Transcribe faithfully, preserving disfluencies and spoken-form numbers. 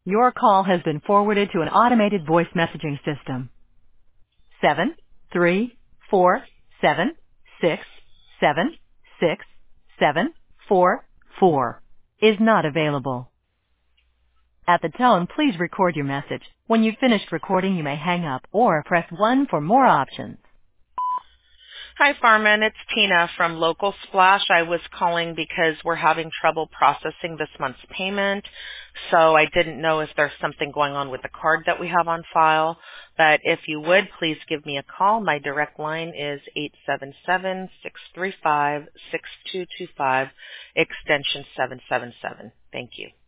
Your call has been forwarded to an automated voice messaging system. Seven, three, four, seven, six, seven, six, seven, four, four is not available. At the tone, please record your message. When you've finished recording, you may hang up or press one for more options. Hi, Farman. It's Tina from Local Splash. I was calling because we're having trouble processing this month's payment, so I didn't know if there's something going on with the card that we have on file. But if you would, please give me a call. My direct line is eight seven seven, six three five, six two two five, extension seven seven seven. Thank you.